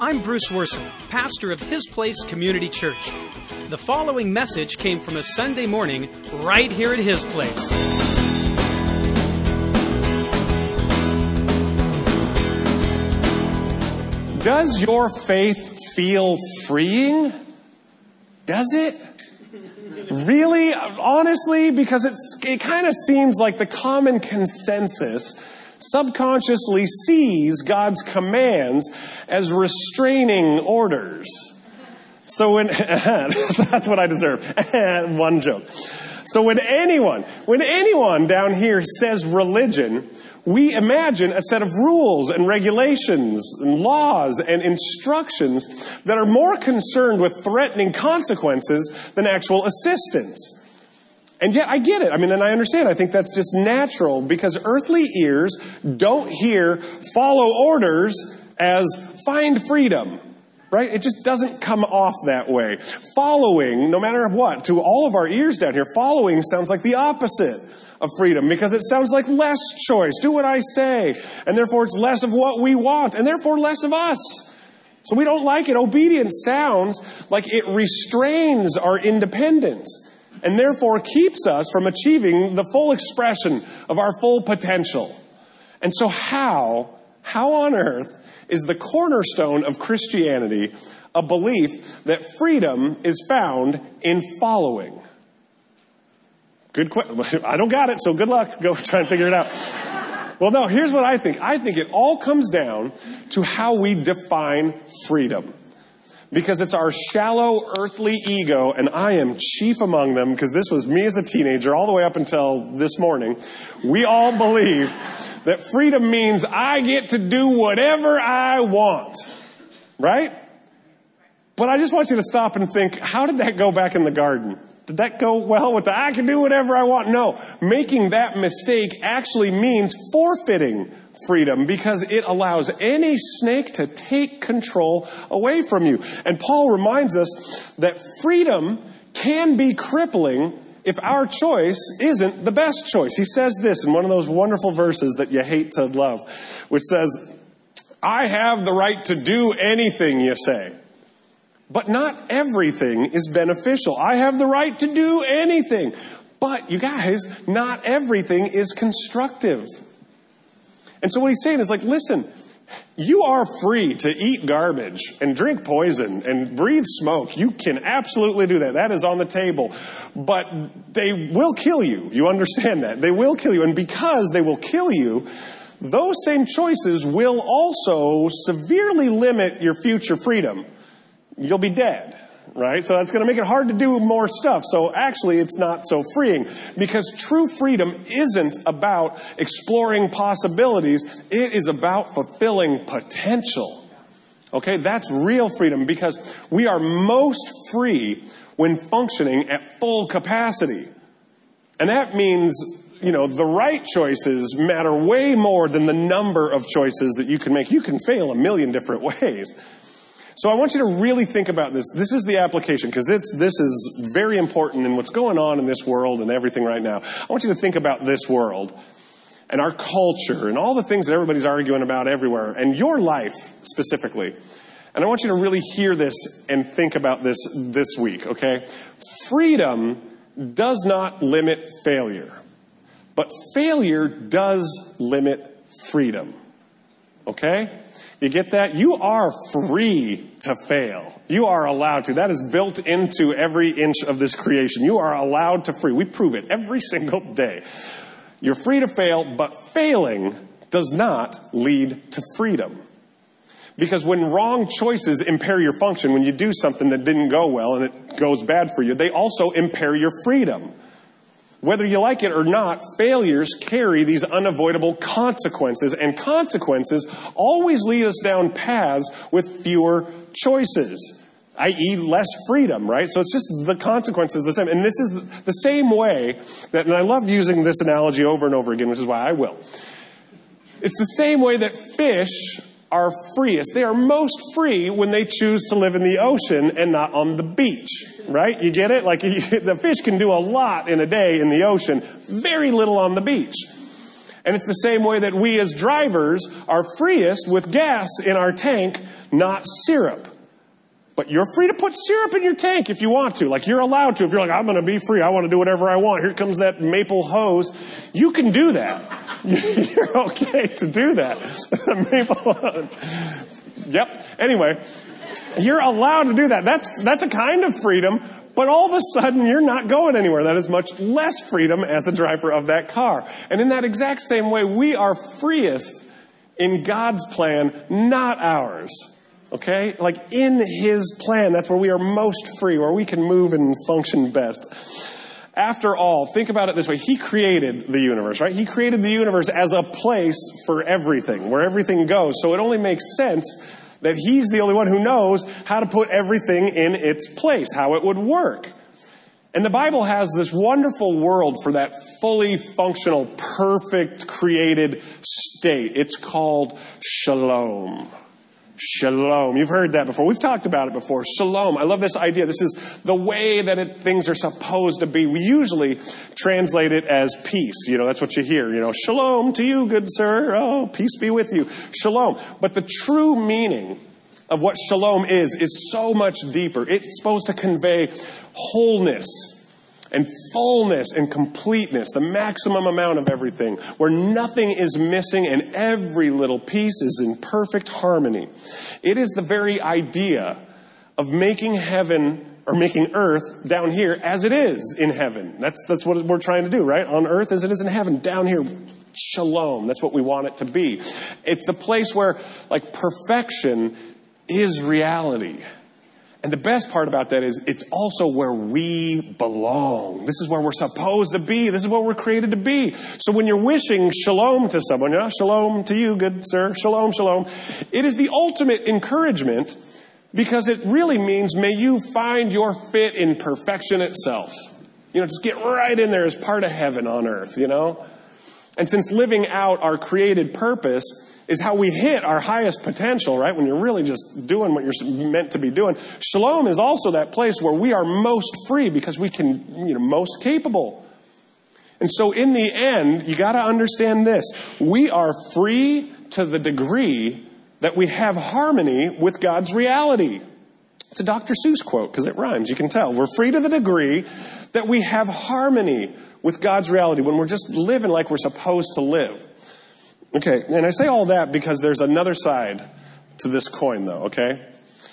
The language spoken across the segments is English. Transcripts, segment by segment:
I'm Bruce Worson, pastor of His Place Community Church. The following message came from a Sunday morning right here at His Place. Does your faith feel freeing? Does it? Really? Honestly? Because it kind of seems like the common consensus subconsciously sees God's commands as restraining orders. So when, that's what I deserve. One joke. So when anyone down here says religion, we imagine a set of rules and regulations and laws and instructions that are more concerned with threatening consequences than actual assistance. And yet I get it. And I understand. I think that's just natural because earthly ears don't hear follow orders as find freedom. Right? It just doesn't come off that way. Following, no matter what, to all of our ears down here, following sounds like the opposite of freedom because it sounds like less choice. Do what I say. And therefore it's less of what we want and therefore less of us. So we don't like it. Obedience sounds like it restrains our independence and therefore keeps us from achieving the full expression of our full potential. And so how on earth is the cornerstone of Christianity a belief that freedom is found in following? Good question. I don't got it, so good luck. Go try and figure it out. Well, no, here's what I think. I think it all comes down to how we define freedom. Because it's our shallow earthly ego, and I am chief among them, because this was me as a teenager all the way up until this morning. We all believe that freedom means I get to do whatever I want. Right? But I just want you to stop and think, how did that go back in the garden? Did that go well with the I can do whatever I want? No. Making that mistake actually means forfeiting freedom because it allows any snake to take control away from you. And Paul reminds us that freedom can be crippling if our choice isn't the best choice. He says this in one of those wonderful verses that you hate to love, which says, I have the right to do anything you say. But not everything is beneficial. I have the right to do anything. But you guys, not everything is constructive. And so what he's saying is listen, you are free to eat garbage and drink poison and breathe smoke. You can absolutely do that. That is on the table. But they will kill you. You understand that. They will kill you. And because they will kill you, those same choices will also severely limit your future freedom. You'll be dead, right? So that's going to make it hard to do more stuff. So actually, it's not so freeing because true freedom isn't about exploring possibilities. It is about fulfilling potential. Okay, that's real freedom because we are most free when functioning at full capacity. And that means, the right choices matter way more than the number of choices that you can make. You can fail a million different ways. So I want you to really think about this. This is the application because this is very important in what's going on in this world and everything right now. I want you to think about this world and our culture and all the things that everybody's arguing about everywhere and your life specifically. And I want you to really hear this and think about this week, okay? Freedom does not limit failure, but failure does limit freedom, okay? You get that? You are free to fail. You are allowed to. That is built into every inch of this creation. You are allowed to free. We prove it every single day. You're free to fail, but failing does not lead to freedom. Because when wrong choices impair your function, when you do something that didn't go well and it goes bad for you, they also impair your freedom. Whether you like it or not, failures carry these unavoidable consequences, and consequences always lead us down paths with fewer choices, i.e. less freedom, right? So it's just the consequences the same. And this is the same way that, and I love using this analogy over and over again, which is why I will. It's the same way that fish are freest. They are most free when they choose to live in the ocean and not on the beach, right? You get it? The fish can do a lot in a day in the ocean, very little on the beach. And it's the same way that we as drivers are freest with gas in our tank, not syrup. But you're free to put syrup in your tank if you want to. Like, you're allowed to. If you're like, I'm going to be free, I want to do whatever I want. Here comes that maple hose. You can do that. You're okay to do that. Maple hose. Yep. Anyway, you're allowed to do that. That's a kind of freedom. But all of a sudden, you're not going anywhere. That is much less freedom as a driver of that car. And in that exact same way, we are freest in God's plan, not ours. Okay? Like, in His plan, that's where we are most free, where we can move and function best. After all, think about it this way. He created the universe, right? He created the universe as a place for everything, where everything goes. So it only makes sense that He's the only one who knows how to put everything in its place, how it would work. And the Bible has this wonderful world for that fully functional, perfect, created state. It's called shalom. Shalom. You've heard that before. We've talked about it before. Shalom. I love this idea. This is the way that things are supposed to be. We usually translate it as peace. That's what you hear. Shalom to you, good sir. Oh, peace be with you. Shalom. But the true meaning of what shalom is so much deeper. It's supposed to convey wholeness and fullness and completeness, the maximum amount of everything, where nothing is missing and every little piece is in perfect harmony. It is the very idea of making heaven, or making earth down here as it is in heaven. That's what we're trying to do, right? On earth as it is in heaven, down here, shalom. That's what we want it to be. It's the place where, like, perfection is reality. And the best part about that is it's also where we belong. This is where we're supposed to be. This is what we're created to be. So when you're wishing shalom to someone, shalom to you, good sir, shalom, shalom, it is the ultimate encouragement, because it really means may you find your fit in perfection itself. Just get right in there as part of heaven on earth, And since living out our created purpose is how we hit our highest potential, right? When you're really just doing what you're meant to be doing. Shalom is also that place where we are most free because we can, most capable. And so in the end, you got to understand this. We are free to the degree that we have harmony with God's reality. It's a Dr. Seuss quote because it rhymes. You can tell. We're free to the degree that we have harmony with God's reality when we're just living like we're supposed to live. Okay, and I say all that because there's another side to this coin, though, okay?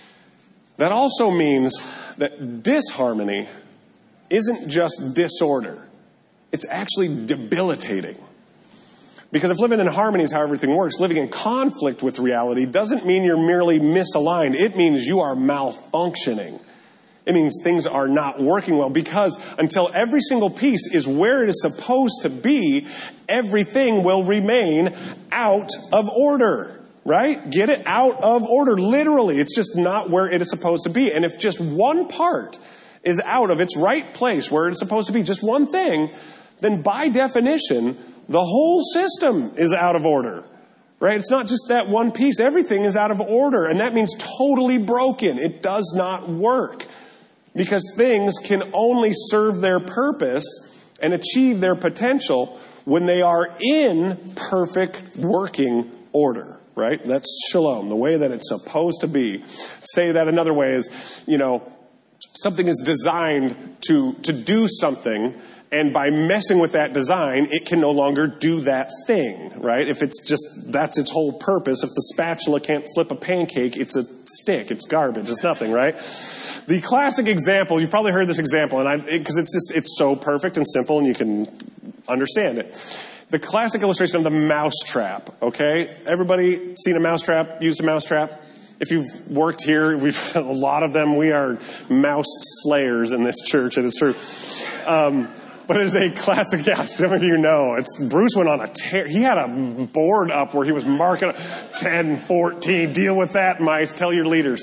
That also means that disharmony isn't just disorder. It's actually debilitating. Because if living in harmony is how everything works, living in conflict with reality doesn't mean you're merely misaligned. It means you are malfunctioning. It means things are not working well, because until every single piece is where it is supposed to be, everything will remain out of order, right? Get it out of order. Literally, it's just not where it is supposed to be. And if just one part is out of its right place where it's supposed to be, just one thing, then by definition, the whole system is out of order, right? It's not just that one piece. Everything is out of order, and that means totally broken. It does not work. Because things can only serve their purpose and achieve their potential when they are in perfect working order, right? That's shalom, the way that it's supposed to be. Say that another way is, something is designed to do something, and by messing with that design, it can no longer do that thing, right? If it's just, that's its whole purpose. If the spatula can't flip a pancake, it's a stick, it's garbage, it's nothing, right? The classic example, you've probably heard this example, and because it's so perfect and simple and you can understand it. The classic illustration of the mousetrap, okay? Everybody seen a mousetrap, used a mousetrap? If you've worked here, we've had a lot of them. We are mouse slayers in this church, it is true. But it is a classic, some of you know. Bruce went on a tear. He had a board up where he was marking 10, 14, deal with that, mice, tell your leaders,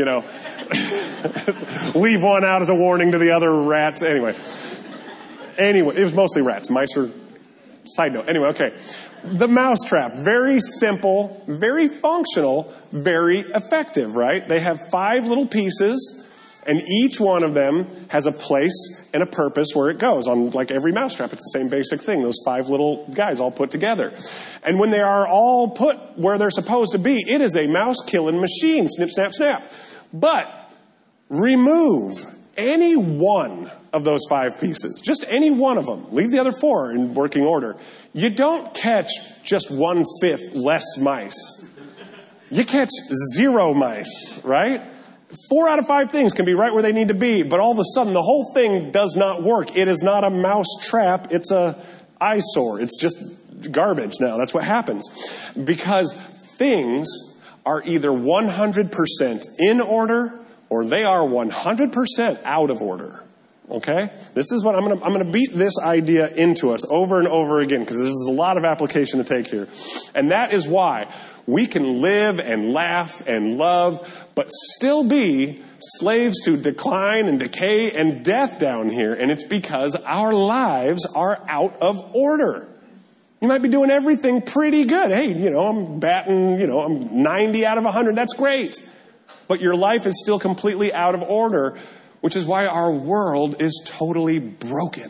Leave one out as a warning to the other rats. Anyway, it was mostly rats. Mice are side note. Anyway, okay. The mousetrap, very simple, very functional, very effective, right? They have 5 little pieces, And each one of them has a place and a purpose where it goes. On like every mousetrap, it's the same basic thing. Those 5 little guys all put together. And when they are all put where they're supposed to be, it is a mouse-killing machine. Snip, snap, snap. But remove any one of those 5 pieces. Just any one of them. Leave the other 4 in working order. You don't catch just 1/5 less mice. You catch 0 mice, right? 4 out of 5 things can be right where they need to be, but all of a sudden the whole thing does not work. It is not a mouse trap. It's a eyesore. It's just garbage now. That's what happens. Because things are either 100% in order or they are 100% out of order. Okay? This is what I'm going to beat this idea into us over and over again because this is a lot of application to take here. And that is why we can live and laugh and love, but still be slaves to decline and decay and death down here. And it's because our lives are out of order. You might be doing everything pretty good. Hey, I'm batting, I'm 90 out of 100. That's great. But your life is still completely out of order, which is why our world is totally broken.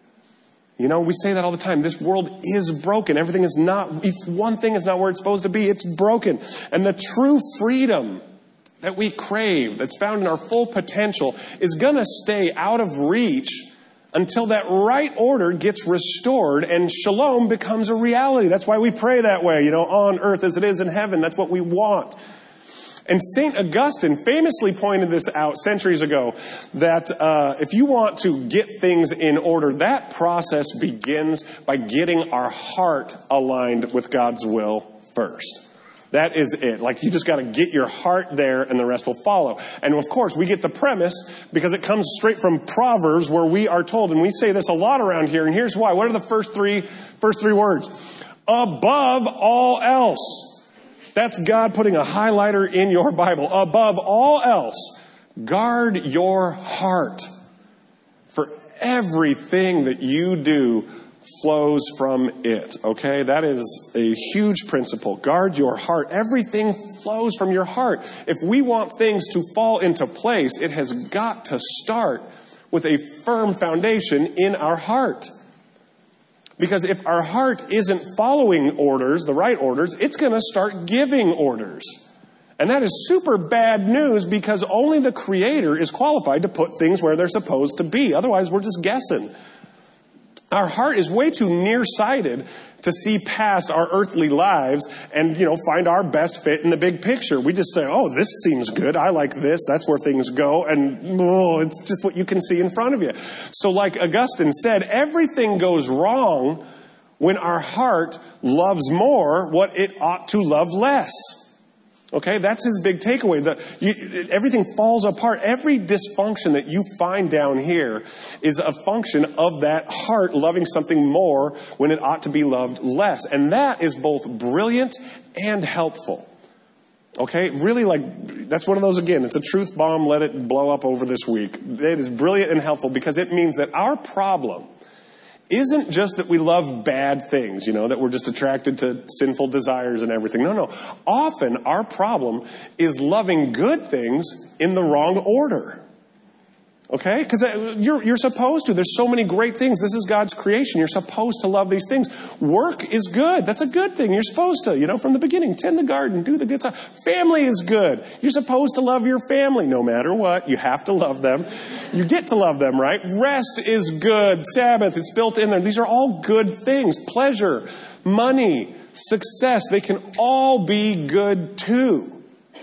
We say that all the time. This world is broken. Everything is not, if one thing is not where it's supposed to be, it's broken. And the true freedom that we crave, that's found in our full potential, is going to stay out of reach until that right order gets restored and shalom becomes a reality. That's why we pray that way, on earth as it is in heaven. That's what we want. And St. Augustine famously pointed this out centuries ago, that if you want to get things in order, that process begins by getting our heart aligned with God's will first. That is it. Like, you just got to get your heart there and the rest will follow. And of course, we get the premise because it comes straight from Proverbs, where we are told, and we say this a lot around here, and here's why. What are the first three words? Above all else. That's God putting a highlighter in your Bible. Above all else, guard your heart. For everything that you do flows from it. Okay? That is a huge principle. Guard your heart. Everything flows from your heart. If we want things to fall into place, it has got to start with a firm foundation in our heart. Because if our heart isn't following orders, the right orders, it's going to start giving orders. And that is super bad news because only the Creator is qualified to put things where they're supposed to be. Otherwise, we're just guessing. Our heart is way too nearsighted to see past our earthly lives and, find our best fit in the big picture. We just say, oh, this seems good. I like this. That's where things go. And it's just what you can see in front of you. So like Augustine said, everything goes wrong when our heart loves more what it ought to love less. Okay, that's his big takeaway. Everything falls apart. Every dysfunction that you find down here is a function of that heart loving something more when it ought to be loved less. And that is both brilliant and helpful. Okay, really, that's one of those, again, it's a truth bomb. Let it blow up over this week. It is brilliant and helpful because it means that our problem isn't just that we love bad things, that we're just attracted to sinful desires and everything. No. Often our problem is loving good things in the wrong order. Okay? Because you're supposed to. There's so many great things. This is God's creation. You're supposed to love these things. Work is good. That's a good thing. You're supposed to, from the beginning. Tend the garden. Do the good stuff. Family is good. You're supposed to love your family no matter what. You have to love them. You get to love them, right? Rest is good. Sabbath, it's built in there. These are all good things. Pleasure, money, success, they can all be good too.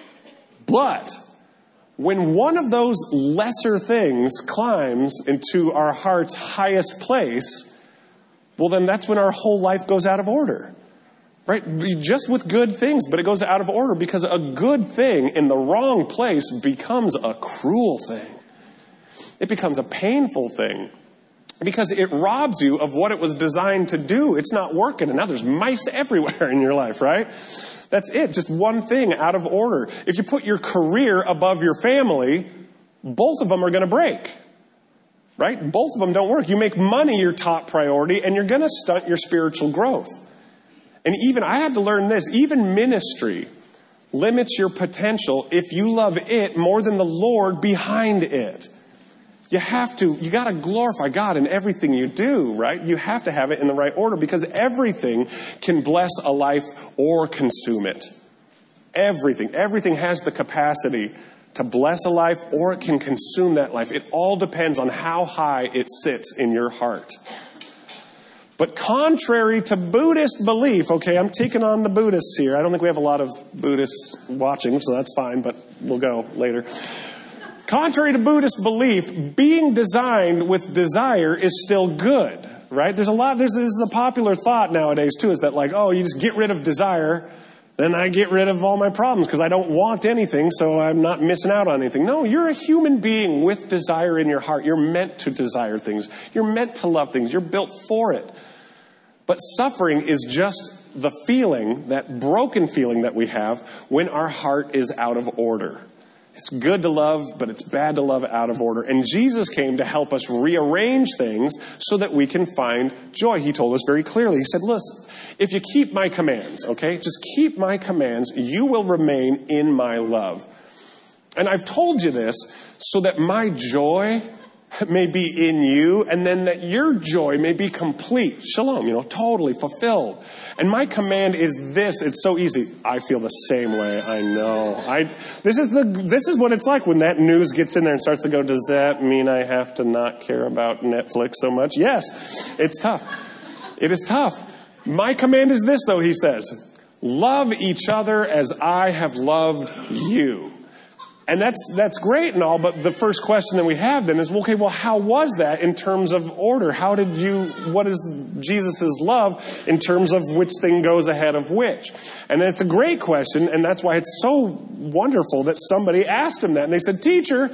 But when one of those lesser things climbs into our heart's highest place, well, then that's when our whole life goes out of order. Right? Just with good things, but it goes out of order because a good thing in the wrong place becomes a cruel thing. It becomes a painful thing because it robs you of what it was designed to do. It's not working, and now there's mice everywhere in your life, right? That's it. Just one thing out of order. If you put your career above your family, both of them are going to break. Right? Both of them don't work. You make money your top priority, and you're going to stunt your spiritual growth. And I had to learn this, even ministry, limits your potential if you love it more than the Lord behind it. You got to glorify God in everything you do, right? You have to have it in the right order because everything can bless a life or consume it. Everything has the capacity to bless a life or it can consume that life. It all depends on how high it sits in your heart. But contrary to Buddhist belief, okay, I'm taking on the Buddhists here. I don't think we have a lot of Buddhists watching, so that's fine, but we'll go later. Contrary to Buddhist belief, being designed with desire is still good, right? This is a popular thought nowadays too, is that like, oh, you just get rid of desire, then I get rid of all my problems because I don't want anything, so I'm not missing out on anything. No, you're a human being with desire in your heart. You're meant to desire things. You're meant to love things. You're built for it. But suffering is just the feeling, that broken feeling that we have when our heart is out of order. It's good to love, but it's bad to love out of order. And Jesus came to help us rearrange things so that we can find joy. He told us very clearly. He said, listen, if you keep my commands, okay, just keep my commands, you will remain in my love. And I've told you this so that my joy may be in you, and then that your joy may be complete. Shalom, totally fulfilled. And my command is this. It's so easy. I feel the same way. I know. This is what it's like when that news gets in there and starts to go, does that mean I have to not care about Netflix so much? Yes, it's tough. It is tough. My command is this, though, he says. Love each other as I have loved you. And that's great and all, but the first question that we have then is, okay, well, how was that in terms of order? What is Jesus' love in terms of which thing goes ahead of which? And it's a great question, and that's why it's so wonderful that somebody asked him that. And they said, Teacher,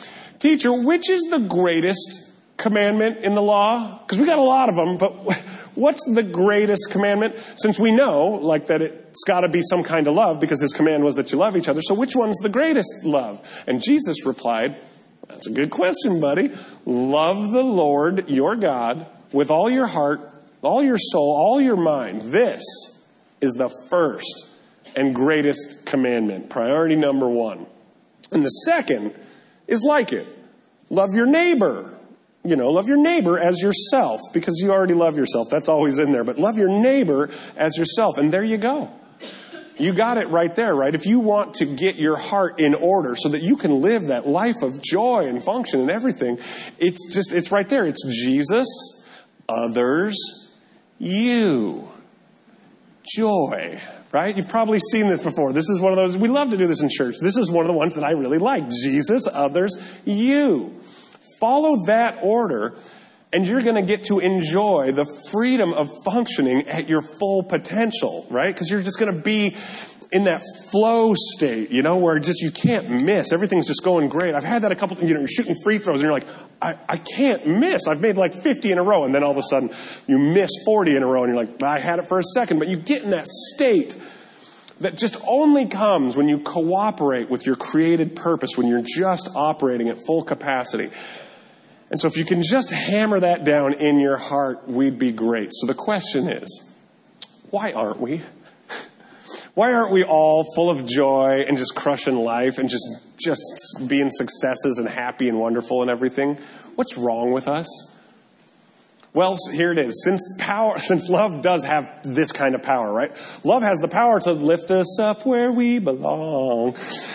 which is the greatest commandment in the law? Because we got a lot of them, but what's the greatest commandment? Since we know, like, that it's got to be some kind of love because his command was that you love each other. So which one's the greatest love? And Jesus replied, that's a good question, buddy. Love the Lord your God with all your heart, all your soul, all your mind. This is the first and greatest commandment. Priority number one. And the second is like it. Love your neighbor. Love your neighbor as yourself, because you already love yourself. That's always in there. But love your neighbor as yourself. And there you go. You got it right there, right? If you want to get your heart in order so that you can live that life of joy and function and everything, it's right there. It's Jesus, others, you. Joy, right? You've probably seen this before. This is one of those, we love to do this in church. This is one of the ones that I really like. Jesus, others, you. Follow that order, and you're going to get to enjoy the freedom of functioning at your full potential, right? Because you're just going to be in that flow state, where you can't miss. Everything's just going great. I've had that a couple, you're shooting free throws, and you're like, I can't miss. I've made like 50 in a row, and then all of a sudden you miss 40 in a row, and you're like, I had it for a second. But you get in that state that just only comes when you cooperate with your created purpose, when you're just operating at full capacity. And so if you can just hammer that down in your heart, we'd be great. So the question is, why aren't we? Why aren't we all full of joy and just crushing life and just being successes and happy and wonderful and everything? What's wrong with us? Well, here it is. Since love does have this kind of power, right? Love has the power to lift us up where we belong.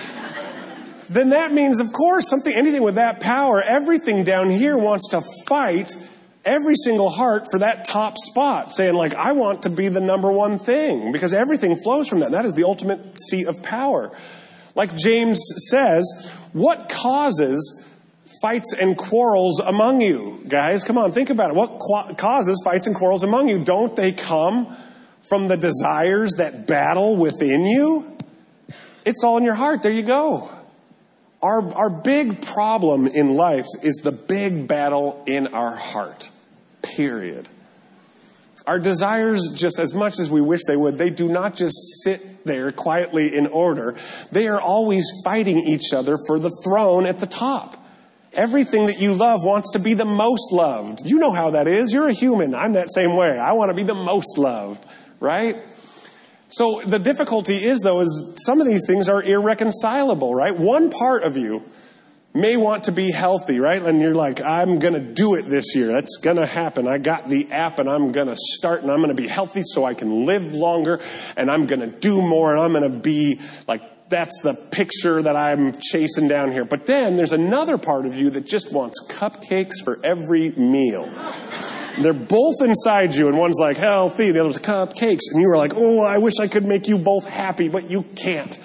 Then that means, of course, anything with that power, everything down here wants to fight every single heart for that top spot, saying, like, I want to be the number one thing, because everything flows from that. That is the ultimate seat of power. Like James says, what causes fights and quarrels among you? Guys, come on, think about it. What causes fights and quarrels among you? Don't they come from the desires that battle within you? It's all in your heart. There you go. Our big problem in life is the big battle in our heart. Period. Our desires, just as much as we wish they would, they do not just sit there quietly in order. They are always fighting each other for the throne at the top. Everything that you love wants to be the most loved. You know how that is. You're a human. I'm that same way. I want to be the most loved, right? So the difficulty is, though, is some of these things are irreconcilable, right? One part of you may want to be healthy, right? And you're like, I'm going to do it this year. That's going to happen. I got the app and I'm going to start and I'm going to be healthy so I can live longer and I'm going to do more and I'm going to be like, that's the picture that I'm chasing down here. But then there's another part of you that just wants cupcakes for every meal. They're both inside you and one's like healthy, the other's cupcakes. And you were like, oh, I wish I could make you both happy, but you can't.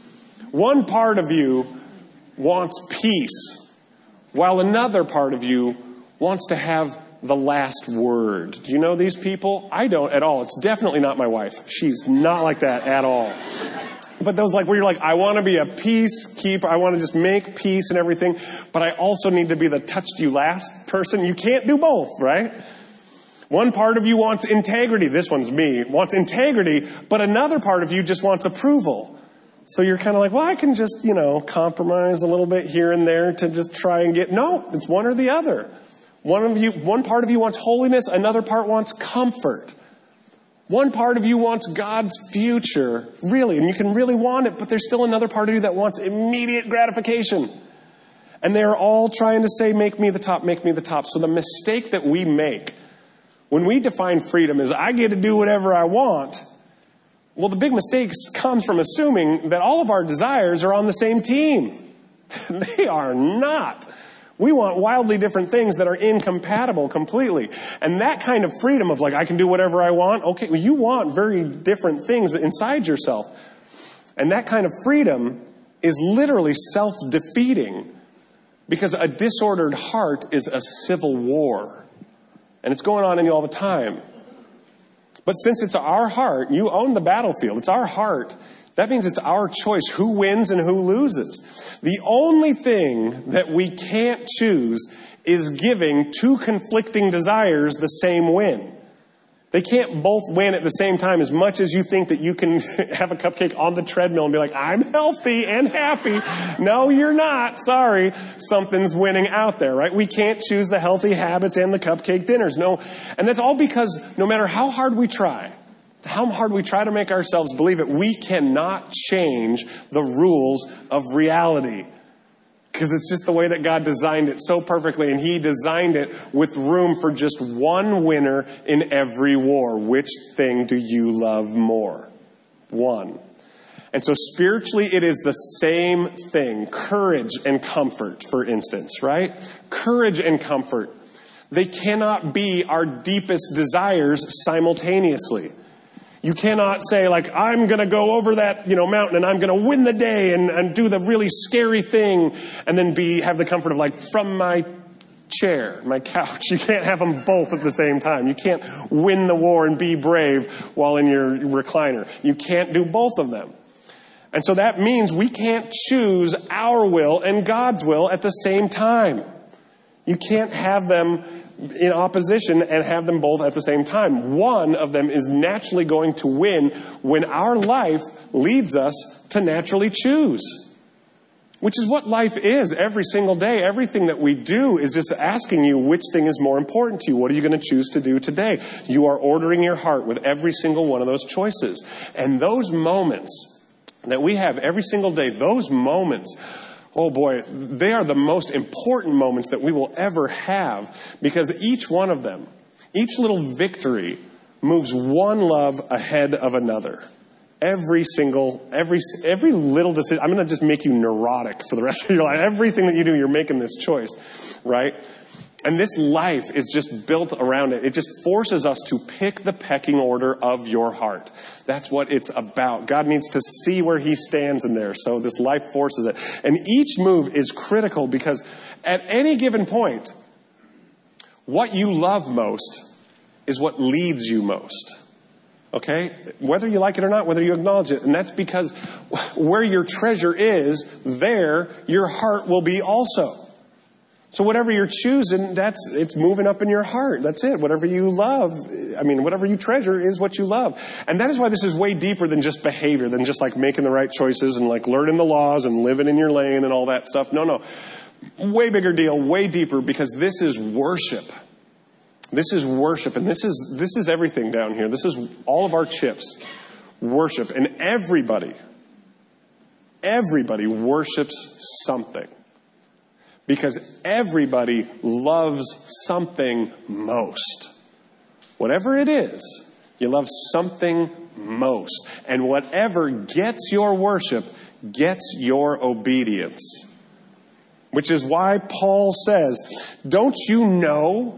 One part of you wants peace, while another part of you wants to have the last word. Do you know these people? I don't at all. It's definitely not my wife. She's not like that at all. But those like where you're like, I want to be a peacekeeper. I want to just make peace and everything. But I also need to be the touched you last person. You can't do both, right? One part of you wants integrity. This one's me. Wants integrity. But another part of you just wants approval. So you're kind of like, well, I can just, compromise a little bit here and there to just try and get, no, it's one or the other. One part of you wants holiness, another part wants comfort. One part of you wants God's future, really, and you can really want it, but there's still another part of you that wants immediate gratification. And they're all trying to say, make me the top, make me the top. So the mistake that we make when we define freedom is I get to do whatever I want. Well, the big mistake comes from assuming that all of our desires are on the same team. They are not. We want wildly different things that are incompatible completely. And that kind of freedom of like, I can do whatever I want. Okay, well, you want very different things inside yourself. And that kind of freedom is literally self-defeating because a disordered heart is a civil war. And it's going on in you all the time. But since it's our heart, you own the battlefield. It's our heart. That means it's our choice who wins and who loses. The only thing that we can't choose is giving two conflicting desires the same win. They can't both win at the same time. As much as you think that you can have a cupcake on the treadmill and be like, I'm healthy and happy. No, you're not. Sorry. Something's winning out there, right? We can't choose the healthy habits and the cupcake dinners. No. And that's all because no matter how hard we try to make ourselves believe it, we cannot change the rules of reality. Because it's just the way that God designed it so perfectly. And He designed it with room for just one winner in every war. Which thing do you love more? One. And so spiritually, it is the same thing. Courage and comfort, for instance, right? Courage and comfort. They cannot be our deepest desires simultaneously. You cannot say, like, I'm going to go over that, mountain and I'm going to win the day and do the really scary thing and then have the comfort of, like, from my chair, my couch. You can't have them both at the same time. You can't win the war and be brave while in your recliner. You can't do both of them. And so that means we can't choose our will and God's will at the same time. You can't have them in opposition and have them both at the same time. One of them is naturally going to win when our life leads us to naturally choose. Which is what life is every single day. Everything that we do is just asking you which thing is more important to you. What are you going to choose to do today? You are ordering your heart with every single one of those choices. And those moments that we have every single day, those moments, oh boy, they are the most important moments that we will ever have because each one of them, each little victory moves one love ahead of another. Every little decision, I'm going to just make you neurotic for the rest of your life. Everything that you do, you're making this choice, right? And this life is just built around it. It just forces us to pick the pecking order of your heart. That's what it's about. God needs to see where He stands in there. So this life forces it. And each move is critical because at any given point, what you love most is what leads you most. Okay? Whether you like it or not, whether you acknowledge it. And that's because where your treasure is, there your heart will be also. So whatever you're choosing, it's moving up in your heart. That's it. Whatever you love, whatever you treasure is what you love. And that is why this is way deeper than just behavior, than just like making the right choices and like learning the laws and living in your lane and all that stuff. No. Way bigger deal, way deeper, because this is worship. This is worship, and this is everything down here. This is all of our chips. worship. And everybody worships something. Because everybody loves something most. Whatever it is, you love something most. And whatever gets your worship gets your obedience. Which is why Paul says, don't you know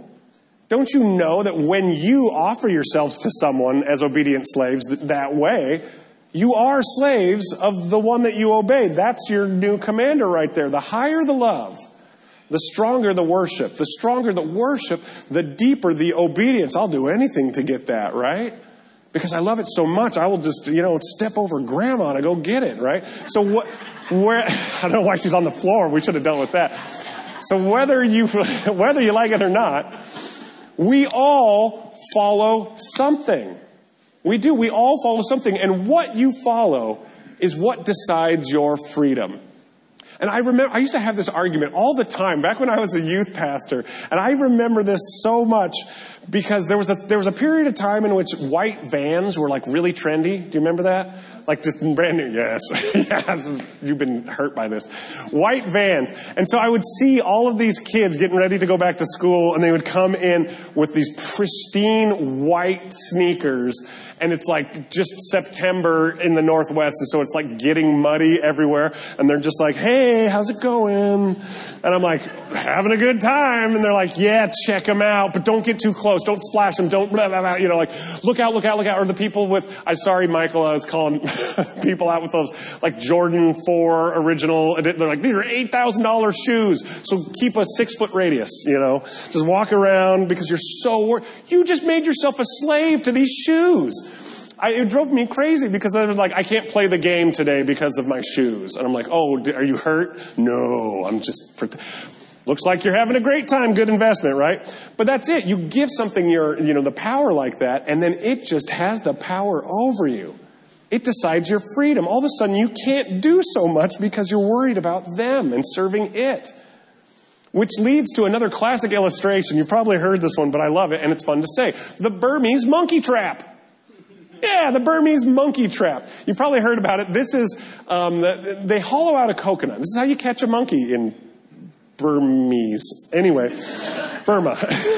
that when you offer yourselves to someone as obedient slaves that way, you are slaves of the one that you obey? That's your new commander right there. The higher the love, the stronger the worship. The stronger the worship, the deeper the obedience. I'll do anything to get that, right? Because I love it so much, I will just, step over grandma to go get it, right? So I don't know why she's on the floor. We should have dealt with that. So whether you like it or not, we all follow something. We do. We all follow something. And what you follow is what decides your freedom. And I remember, I used to have this argument all the time back when I was a youth pastor. And I remember this so much because there was a period of time in which white vans were like really trendy. Do you remember that? Like just brand new. Yes. Yes. You've been hurt by this. White vans. And so I would see all of these kids getting ready to go back to school, and they would come in with these pristine white sneakers. And it's like just September in the Northwest. And so it's like getting muddy everywhere. And they're just like, hey, how's it going? And I'm like, having a good time. And they're like, yeah, check them out. But don't get too close. Don't splash them. Don't, blah, blah, blah. Like, look out. Or the people with, sorry, Michael, I was calling people out with those like Jordan 4 original. They're like, these are $8,000 shoes. So keep a 6-foot radius, Just walk around because you're so you just made yourself a slave to these shoes. It drove me crazy because I was like, I can't play the game today because of my shoes. And I'm like, oh, are you hurt? No, I'm just... Looks like you're having a great time. Good investment, right? But that's it. You give something the power like that, and then it just has the power over you. It decides your freedom. All of a sudden, you can't do so much because you're worried about them and serving it. Which leads to another classic illustration. You've probably heard this one, but I love it, and it's fun to say. The Burmese monkey trap. Yeah, the Burmese monkey trap. You've probably heard about it. This is, they hollow out a coconut. This is how you catch a monkey in Burmese. Anyway, Burma.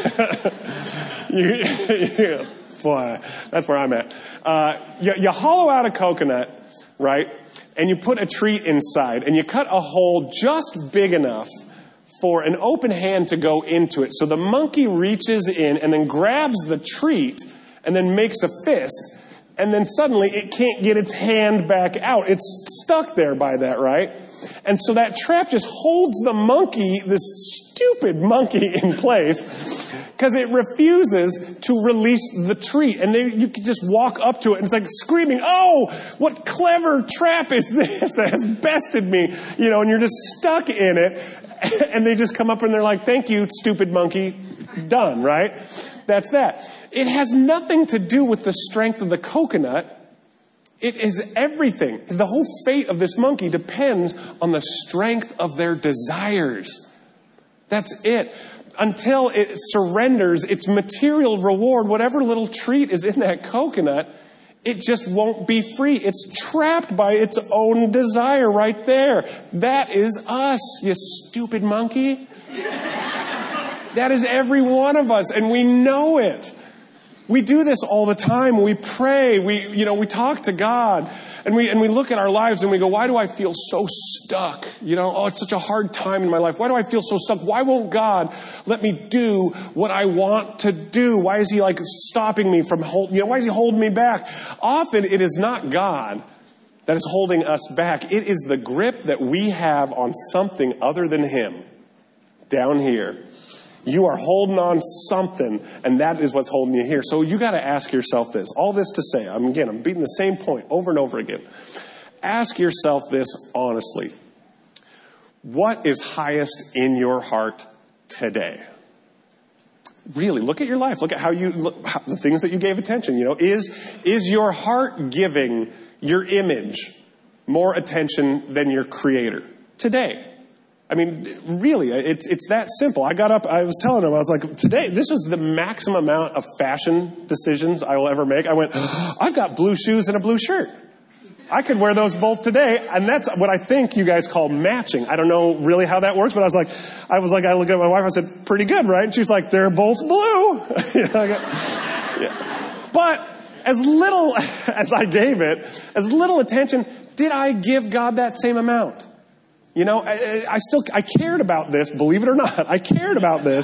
Boy, that's where I'm at. You hollow out a coconut, right? And you put a treat inside, and you cut a hole just big enough for an open hand to go into it. So the monkey reaches in and then grabs the treat and then makes a fist. And then suddenly it can't get its hand back out. It's stuck there by that, right? And so that trap just holds the monkey, this stupid monkey, in place because it refuses to release the treat. And you can just walk up to it and it's like screaming, oh, what clever trap is this that has bested me? And you're just stuck in it. And they just come up and they're like, thank you, stupid monkey. Done, right? That's that. It has nothing to do with the strength of the coconut. It is everything. The whole fate of this monkey depends on the strength of their desires. That's it. Until it surrenders its material reward, whatever little treat is in that coconut, it just won't be free. It's trapped by its own desire right there. That is us, you stupid monkey. That is every one of us, and we know it. We do this all the time. We pray. We talk to God, and we look at our lives and we go, why do I feel so stuck? It's such a hard time in my life. Why do I feel so stuck? Why won't God let me do what I want to do? Why is he stopping me from why is he holding me back? Often it is not God that is holding us back. It is the grip that we have on something other than him down here. You are holding on something, and that is what's holding you here. So you got to ask yourself this. All this to say, I'm beating the same point over and over again. Ask yourself this honestly. What is highest in your heart today? Really, look at your life. Look at the things that you gave attention. Is your heart giving your image more attention than your Creator today? I mean, really, it's that simple. I got up, I was telling him, I was like, today, this was the maximum amount of fashion decisions I will ever make. I went, I've got blue shoes and a blue shirt. I could wear those both today, and that's what I think you guys call matching. I don't know really how that works, but I looked at my wife, I said, pretty good, right? And she's like, they're both blue. Yeah. But as little as I gave it, as little attention, did I give God that same amount? You know, I cared about this, believe it or not. I cared about this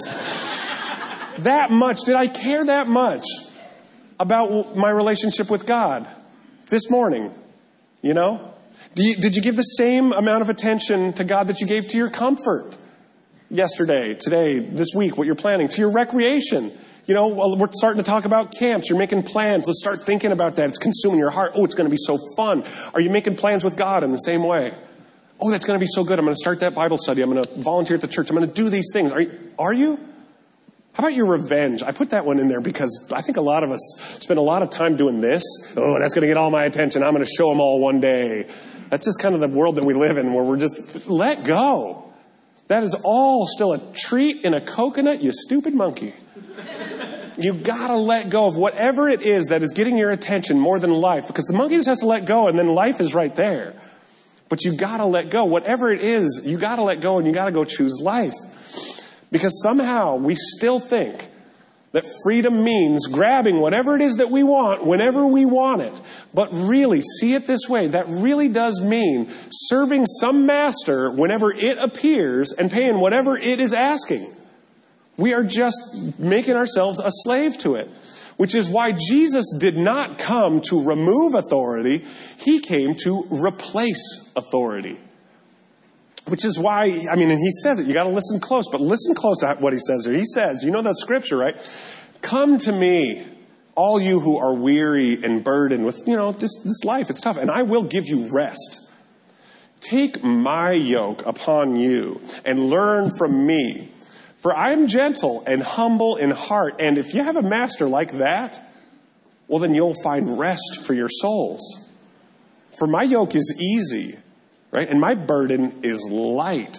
that much. Did I care that much about my relationship with God this morning? You know? Did you give the same amount of attention to God that you gave to your comfort yesterday, today, this week, what you're planning, to your recreation? You know, well, we're starting to talk about camps. You're making plans. Let's start thinking about that. It's consuming your heart. Oh, it's going to be so fun. Are you making plans with God in the same way? Oh, that's going to be so good. I'm going to start that Bible study. I'm going to volunteer at the church. I'm going to do these things. Are you? How about your revenge? I put that one in there because I think a lot of us spend a lot of time doing this. Oh, that's going to get all my attention. I'm going to show them all one day. That's just kind of the world that we live in, where we're just, let go. That is all still a treat in a coconut, you stupid monkey. You got to let go of whatever it is that is getting your attention more than life, because the monkey just has to let go and then life is right there. But you got to let go. Whatever it is, you got to let go and you got to go choose life. Because somehow we still think that freedom means grabbing whatever it is that we want whenever we want it. But really, see it this way, that really does mean serving some master whenever it appears and paying whatever it is asking. We are just making ourselves a slave to it. Which is why Jesus did not come to remove authority. He came to replace authority. Which is why, I mean, and he says it, you got to listen close, but listen close to what he says here. He says, you know that scripture, right? Come to me, all you who are weary and burdened with, you know, this life, it's tough, and I will give you rest. Take my yoke upon you and learn from me. For I am gentle and humble in heart. And if you have a master like that, well, then you'll find rest for your souls. For my yoke is easy, right? And my burden is light.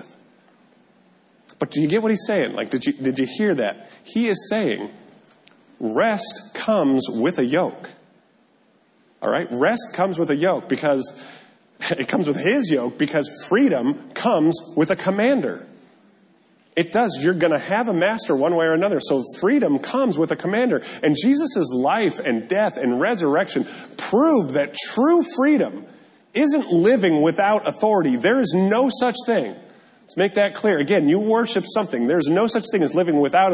But do you get what he's saying? Like, did you hear that? He is saying, rest comes with a yoke. All right? Rest comes with a yoke because it comes with his yoke, because freedom comes with a commander. It does. You're going to have a master one way or another. So freedom comes with a commander. And Jesus' life and death and resurrection proved that true freedom isn't living without authority. There is no such thing. Let's make that clear. Again, you worship something. There's no such thing as living without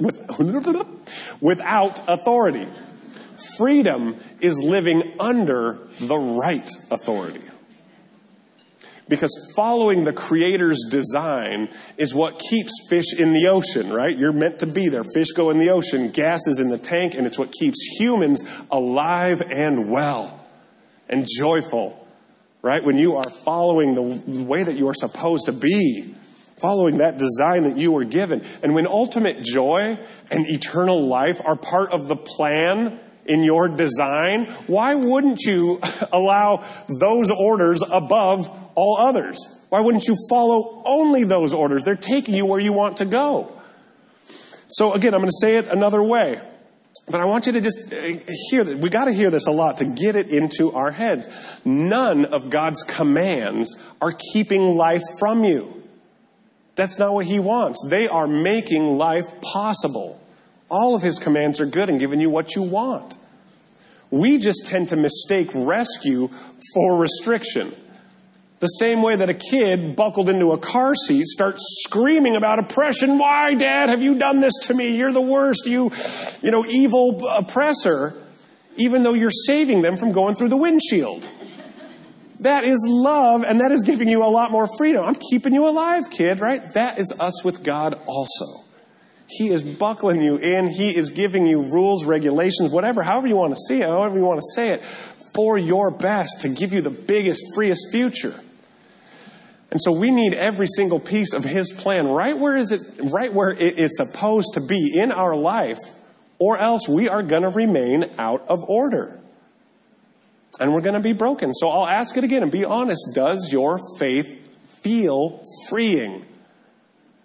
authority. Freedom is living under the right authority. Because following the Creator's design is what keeps fish in the ocean, right? You're meant to be there. Fish go in the ocean, gas is in the tank, and it's what keeps humans alive and well and joyful, right? When you are following the way that you are supposed to be, following that design that you were given. And when ultimate joy and eternal life are part of the plan in your design, why wouldn't you allow those orders above all others? Why wouldn't you follow only those orders? They're taking you where you want to go. So again, I'm going to say it another way, but I want you to just hear that. We got to hear this a lot to get it into our heads. None of God's commands are keeping life from you. That's not what he wants. They are making life possible. All of his commands are good and giving you what you want. We just tend to mistake rescue for restriction. The same way that a kid buckled into a car seat starts screaming about oppression. Why, Dad, have you done this to me? You're the worst, you evil oppressor, even though you're saving them from going through the windshield. That is love, and that is giving you a lot more freedom. I'm keeping you alive, kid, right? That is us with God also. He is buckling you in. He is giving you rules, regulations, whatever, however you want to see it, however you want to say it, for your best, to give you the biggest, freest future. And so we need every single piece of his plan right where it is supposed to be in our life, or else we are going to remain out of order. And we're going to be broken. So I'll ask it again and be honest. Does your faith feel freeing?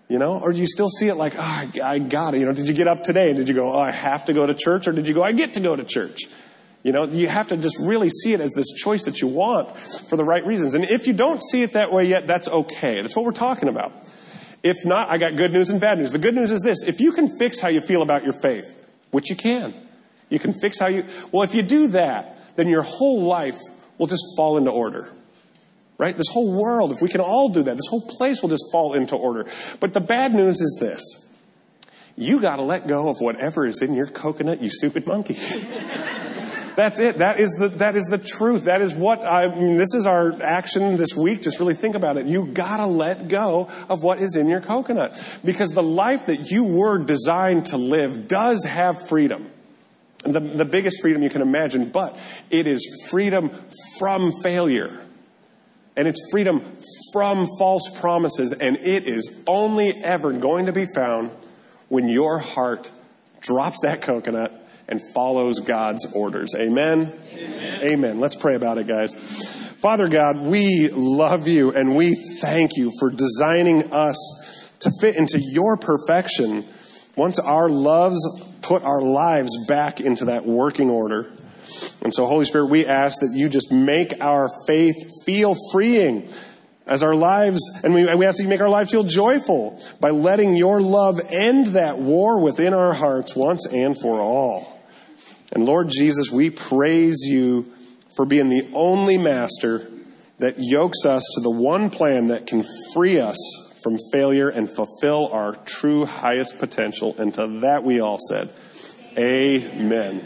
Or do you still see it like, I got it. Did you get up today? Did you go, I have to go to church? Or did you go, I get to go to church? You have to just really see it as this choice that you want for the right reasons. And if you don't see it that way yet, that's okay. That's what we're talking about. If not, I got good news and bad news. The good news is this. If you can fix how you feel about your faith, which you can fix if you do that, then your whole life will just fall into order. Right? This whole world, if we can all do that, this whole place will just fall into order. But the bad news is this. You got to let go of whatever is in your coconut, you stupid monkey. That's it. That is the truth. That is this is our action this week. Just really think about it. You gotta let go of what is in your coconut. Because the life that you were designed to live does have freedom. The biggest freedom you can imagine, but it is freedom from failure. And it's freedom from false promises. And it is only ever going to be found when your heart drops that coconut and follows God's orders. Amen? Amen? Amen. Let's pray about it, guys. Father God, we love you and we thank you for designing us to fit into your perfection once our loves put our lives back into that working order. And so, Holy Spirit, we ask that you just make our faith feel freeing as our lives, and we ask that you make our lives feel joyful by letting your love end that war within our hearts once and for all. And Lord Jesus, we praise you for being the only master that yokes us to the one plan that can free us from failure and fulfill our true highest potential. And to that we all said, Amen.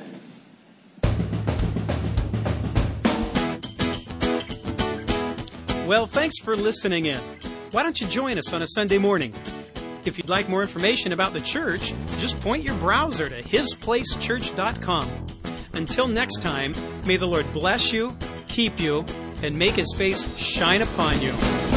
Well, thanks for listening in. Why don't you join us on a Sunday morning? If you'd like more information about the church, just point your browser to hisplacechurch.com. Until next time, may the Lord bless you, keep you, and make his face shine upon you.